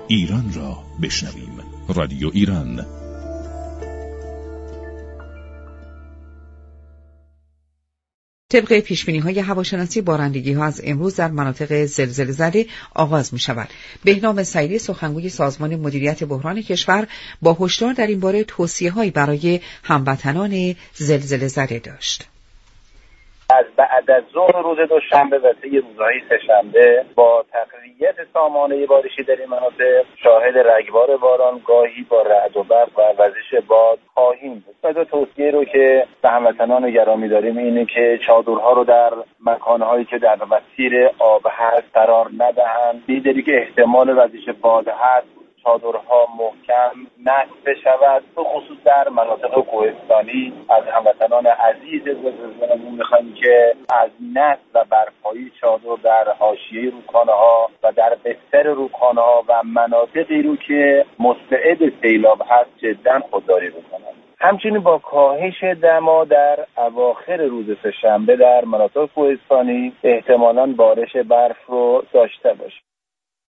ایران را بشنویم. رادیو ایران. طبق پیشبینی‌های هواشناسی بارندگی‌ها از امروز در مناطق زلزله‌زده آغاز می‌شود. بهنام سعیدی سخنگوی سازمان مدیریت بحران کشور با هشدار در این باره توصیه‌هایی برای هموطنان زلزله‌زده داشت. از بعد از ظهر روز دوشنبه و طی روزهای سه‌شنبه با تقویت سامانه بارشی در این مناطق شاهد رگبار باران گاهی با رعد و برق و وزش باد خواهیم بود. و دو توصیه رو که به هموطنان گرامی داریم اینه که چادرها رو در مکانهایی که در مسیر آب هست قرار ندهند. دیداری که احتمال وزش باد هست چادرها محکم نصب بشود، به خصوص در مناطق کوهستانی. از هموطنان عزیز زلزله‌زدگان می‌خواهیم که از نصب و برپایی چادر در حاشیه رودخانه‌ها و در بستر رودخانه‌ها و مناطقی رو که مستعد سیلاب هست جداً خودداری بکنند. همچنین با کاهش دما در اواخر روز سه‌شنبه در مناطق کوهستانی احتمالاً بارش برف رو داشته باشیم.